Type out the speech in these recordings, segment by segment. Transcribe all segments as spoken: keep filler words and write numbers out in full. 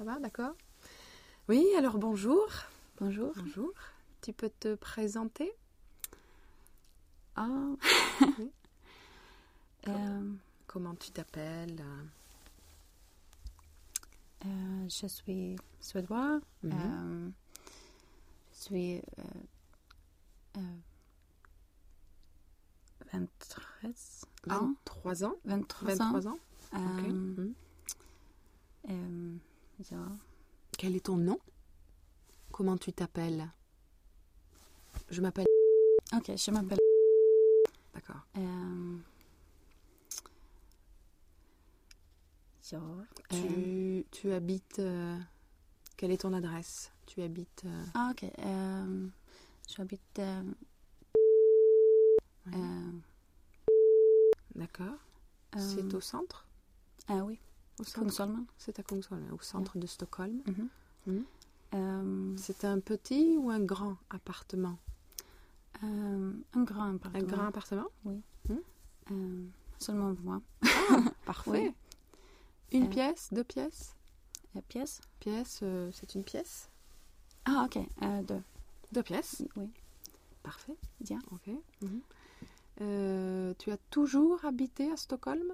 Ça va, d'accord. Oui, alors bonjour. Bonjour. Bonjour. Tu peux te présenter? Ah. Oui. euh, Comment tu t'appelles? euh, Je suis suédois. Mhm. Euh, je suis euh, euh, vingt-trois ans. vingt-trois ans. vingt-trois, vingt-trois ans. ans. Ok. Euh, Mhm. euh, ja. Quel est ton nom? Comment tu t'appelles? Je m'appelle... Ok, je m'appelle. D'accord. Euh, ja. euh, Tu, tu habites... euh, Quelle est ton adresse? Tu habites... euh, ah, ok. Euh, J'habite. Euh, ouais. euh, D'accord. euh, C'est au centre? Ah oui, Au centre. Kungsholmen. C'est à Kungsholmen, au centre de Stockholm. Mhm. Mhm. Euh, C'est un petit ou un grand appartement? euh, un grand appartement. Un grand appartement? Euh, seulement pour moi. Parfait. Oui. Une Euh, pièce, deux pièces? La pièce. Pièce, euh, c'est une pièce? Ah, ok. Euh, deux. Deux pièces? Oui. Parfait. Ja. Ok. Mhm. Euh, tu as toujours habité à Stockholm?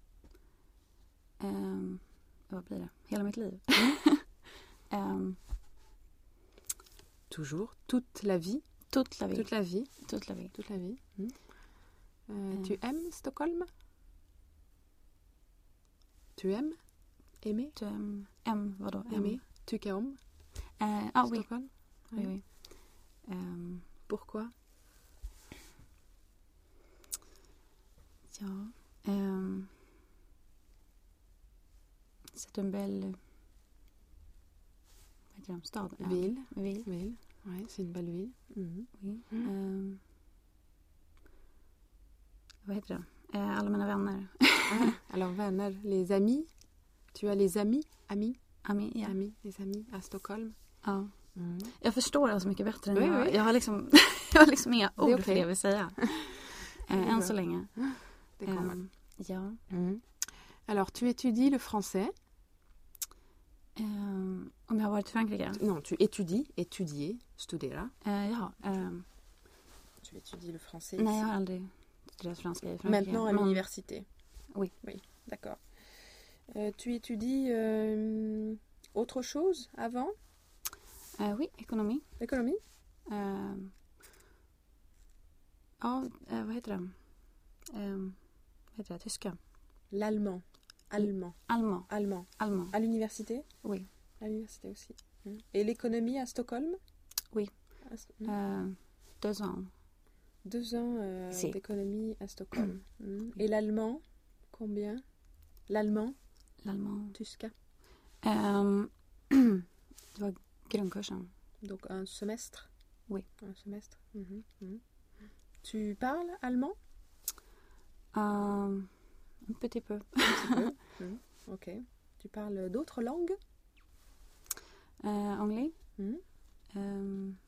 Um, vad blir det? Hela mitt liv. um, Toujours, toute la vie? toute la vie. Toute la vie. Toute la vie. Toute la vie. Mhm. Euh, Mm. Tu aimes Stockholm? Tu aimes? Aimer? Du, um, M, vadå? M. Aimer? Tycka om? Uh, ah oui. Stockholm? Oui, oui. Um, Pourquoi? ja. Um, c'est une belle... Vad heter det? Stad? Ja. Ville. Ville. Ville. Ouais, c'est une belle ville. Mhm. Oui. Mm. Um, vad heter det? Uh, alla mina vänner. Ah, alors, vänner, les amis. Tu as les amis? Amis? Ami, ja. Amis, les amis à Stockholm. Ja. Mm. Jag förstår alltså mycket bättre än Oui, jag. oui. Jag har liksom, jag har liksom inga ord okej. för det jag vill säga. är Eh, än bra. så länge. Det kommer. Ehm, ja. Mm. Alors, tu étudies le français? Ehm, om jag har varit i Frankrike? Non, tu étudies, étudier, studera. Eh, jaha. ehm, Tu étudies le français nej, ici. jag har aldrig studerat franska i Frankrike. Maintenant à Men- l'université. Oui. Oui, d'accord. Euh, tu étudies euh, autre chose avant? Eh, oui, ekonomi. L'économie? Ehm, ja, eh, vad heter det? Ehm, vad heter det? Tyska. L'allemand. Allemand. Allemand. Allemand. Allemand. À l'université? Oui. À l'université aussi. Mm. Et l'économie à Stockholm? Oui. À S- mm. Eh, deux ans. Deux ans euh, Si. d'économie à Stockholm. Mm. Et l'allemand? Combien? L'allemand? L'allemand. Tyska. Ehm, det var grundkursen. Donc un semestre? Oui. Un semestre. Mhm, mhm. Tu parles allemand? Ehm, un petit peu. Un petit peu. Mhm, ok. Tu parles d'autres langues? Eh, anglais. Mhm. Ehm,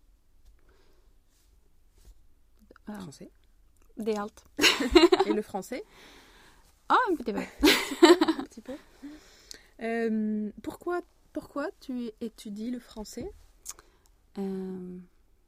ja, Français. det är allt. Et le français? Ja, un petit peu. Un petit peu. Euh, pourquoi, pourquoi tu étudies le français? Ehm,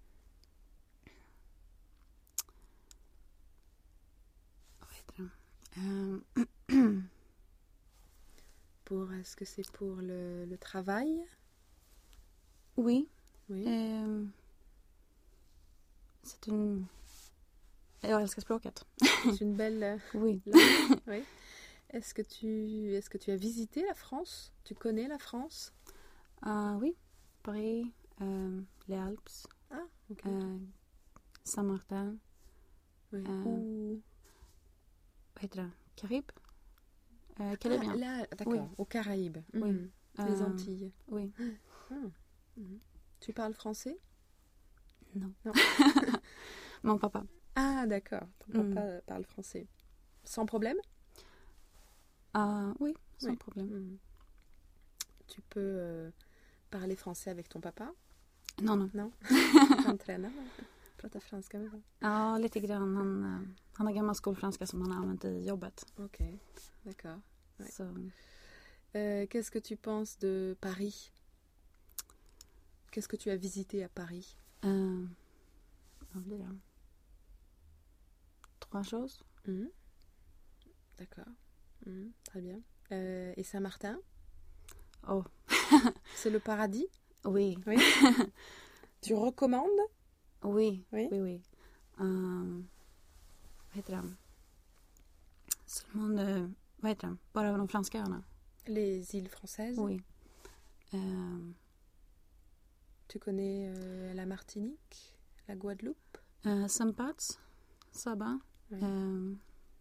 vad heter det? Ehm, Pour, est-ce que c'est pour le, le travail? oui. Oui. Ehm, c'est une... Jag älskar språket. C'est une belle euh, Oui. langue. Oui. Est-ce que tu, est-ce que tu as visité la France? Tu connais la France? Ah, oui. Paris, ehm, les Alpes, Ah, ok. eh, Saint-Martin, Oui. euh, Ou- vad heter det? Caraïbes? Eh, Caribien. Ah, là, d'accord, Oui. aux Caraïbes. Oui. Mhm. Les Euh, Antilles. Oui. Ah. Mhm. Tu parles français? Non. Non. Mon papa. Ah, d'accord. Ton Mm. papa parle français. Sans problème? Ah, oui, sans Oui. problème. Mhm. Tu peux euh, parler français avec ton papa? Non, non. Non? Han tränar prata franska med honom. Ja, lite grann. Han, eh, han har gammal skolfranska som han har använt i jobbet. Okej, d'accord. Ouais. Så, Euh, qu'est-ce que tu penses de Paris? Qu'est-ce que tu as visité à Paris? Euh, vad blir det? Trois choses. Mhm. D'accord. Mhm, très bien. Euh, et Saint-Martin? Oh, C'est le paradis? oui. Oui. Tu recommandes? Oui, Oui. oui, oui. Um, vad heter det? Salmon, eh, vad heter det? Bara de franska öarna. Les îles françaises? Oui. Um, Tu connais euh, la Martinique? La Guadeloupe? uh, Saint-Pats, Saba. Oui. Um,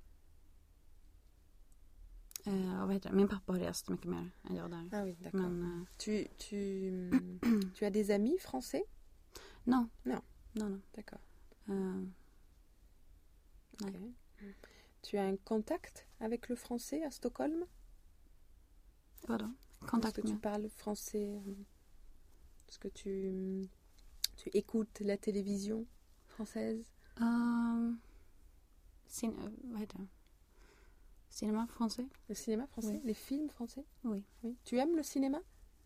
uh, vad heter det? Min pappa har rest mycket mer än jag där. Ah oui, d'accord. Men, uh, Tu, tu, tu as des amis français? non. Non. Non, non. D'accord. Uh, Ok. Tu as un contact avec le français à Stockholm? vadå? Est-ce Kontakt que tu med? parles français? Est-ce que tu, tu écoutes la télévision française? Um, cin- uh, vad heter det? Cinéma français? Le cinéma français? Oui. Les films français? Oui. Oui. Tu aimes le cinéma?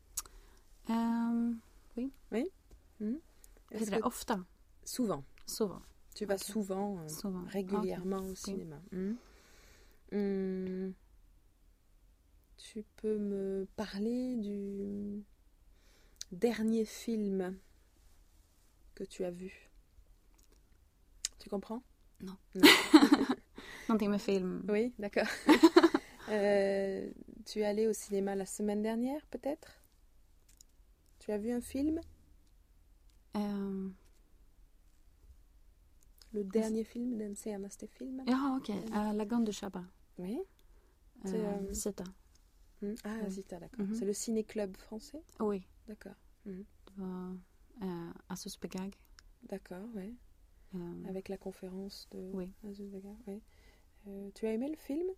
Um, Mhm. vad Est-ce heter det? que- Ofta. Souvent. Souvent. Tu vas Ok. souvent, euh, Souvent. régulièrement au cinéma. Mhm. Hum, Tu peux me parler du dernier film que tu as vu? Tu comprends? Non. Non. Någonting med film. Oui, d'accord. Euh, tu es allé au cinéma la semaine dernière, peut-être? Tu as vu un film? Um, Le dernier film, den senaste filmen? jaha, okej. Uh, La Gomme du Chabat. Oui. Uh, C'est, euh, Sita. Mm. Ah, Oui. Zita, d'accord. Mhm. C'est le ciné-club français? Oui. D'accord. Mhm. Det var uh, Asus Begag. D'accord, oui. Um, Avec la conférence de Oui. Azus Vega, oui. Euh, tu as aimé le film?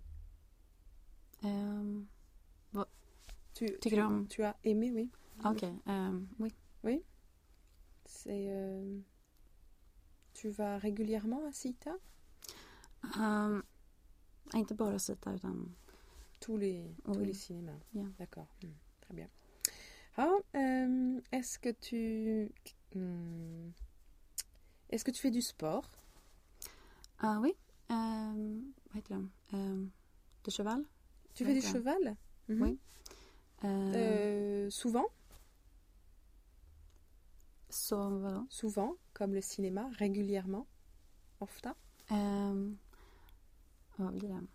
um, Tu, Tycker du om... tu as aimé, oui. Okej. Um, oui. C'est, euh, tu vas régulièrement à Zita? Um, inte bara Sita utan... Tous les, tous Oui. les cinémas. Ja. D'accord. Mm. Très bien. Ah, euh, est-ce que tu... hmm, Est-ce que tu fais du sport? Uh, oui. Um, vad heter det? Um, de cheval. Tu fais du D'accord. cheval? Mhm. Oui. Uh, Euh, souvent? Så vadå? Souvent, comme le cinéma, régulièrement? Ofta? Um, vad blir det?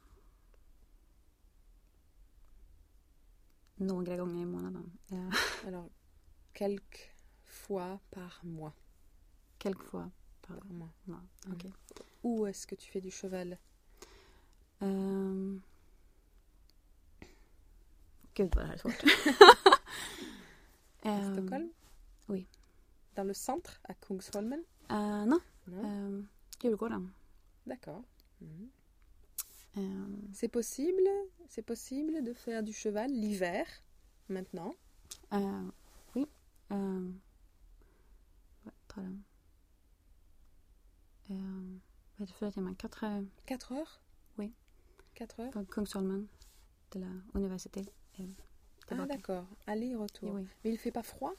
Några gånger i månaden. Uh, Alors, quelques fois par mois. quelques fois par Par mois. mois. Mm. Okej. Où est-ce que tu fais du cheval? Um, Gud vad det här är svårt. À um, Stockholm? oui. Dans le centre, à Kungsholmen? Uh, non. Non? Um, Djurgården. D'accord. Mhm. Um, C'est possible, c'est possible de faire du cheval l'hiver, maintenant. uh, oui. Um, vad tar det? Um, vad är det för timmar? Quatre Quatre heures? Oui. Quatre heures? på Kungsholmen de la université. Et Ah, tillbaka. d'accord. Aller-retour. Oui. Mais il fait pas froid?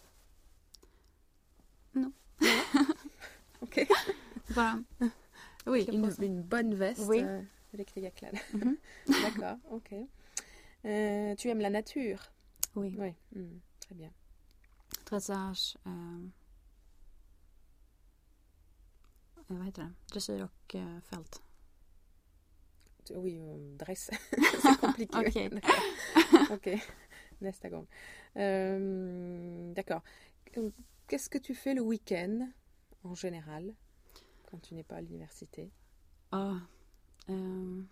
Non. Non? Ok. Bara, Oui, Je une, pense- une bonne veste. Oui. euh, riktiga kläder. mhm. D'accord, ok. Euh, tu aimes la nature? Oui. Oui, mm, très bien. Dressage. Um, vad heter det? Dressyr och uh, fält. Tu- Oui, on dresse. C'est compliqué. Ok. D'accord. Ok, nästa gång. Euh, d'accord. Qu'est-ce que tu fais le week-end, en général, quand tu n'es pas à l'université? Ja. Um,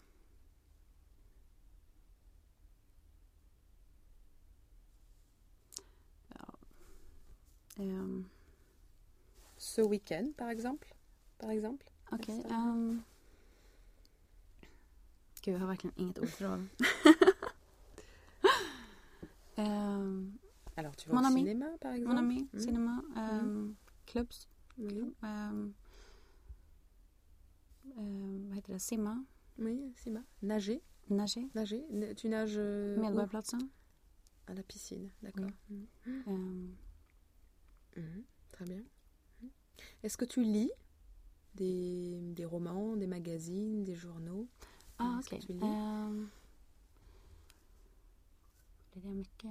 ja. Um, Ce week-end, par exemple? Par exemple? Okej. Nästa. Um, gud, jag har verkligen inget ord för det. um, Alors, tu vas Mon au ami. cinéma, par exemple? Mon ami, Mm. cinéma, um, clubs. Oui, Um, um, vad heter det? Simma. oui, cinéma. Nager? Nager. Nager. N- Tu nages euh, où? Medborgarplatsen. À la piscine, d'accord. Oui. Mhm. Ehm, Mhm. Très bien. Mhm. Est-ce que tu lis des, des romans, des magazines, des journaux? ah, Est-ce que okej. tu lis? Ehm, det är mycket...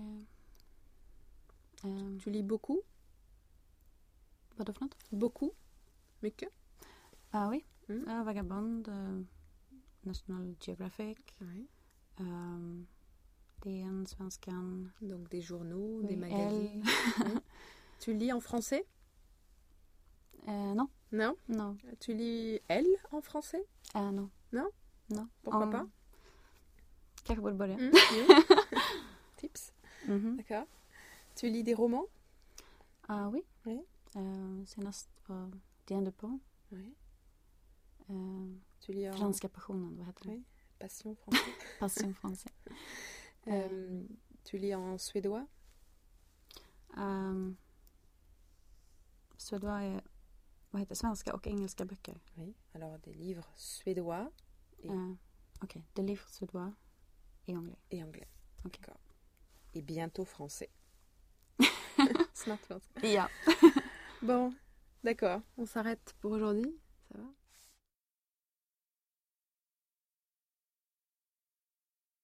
Ehm, Tu lis beaucoup? vadå för något? Beaucoup? Mycket? Ah oui. Mm. Ah, Vagabond, euh, National Geographic, Oui. ehm, D N, Svenskan, Donc des journaux, des oui, magazines. Elle. Oui. Tu lis en français? Eh, non, Non? non, Tu lis Elle en français? eh, non. Non? Non. Pourquoi Om- pas? Kanske borde börja. Mm, jo. Tips. Mhm. D'accord. Tu lis des romans? Ah oui. Oui. Eh, senast var D N Dupont. Oui. Eh, Tu lis en Franska passionen, vad heter det? Oui. Passion français. Passion français. Euh, tu lis en suédois? Um, suédois är, vad heter svenska och engelska böcker? Oui. Alors des livres suédois Et- Eh, Okej, des livres suédois et anglais. et anglais. Ok. D'accord. Et bientôt français. Snart français. Ja. Bon, d'accord. On s'arrête pour aujourd'hui. Ça va?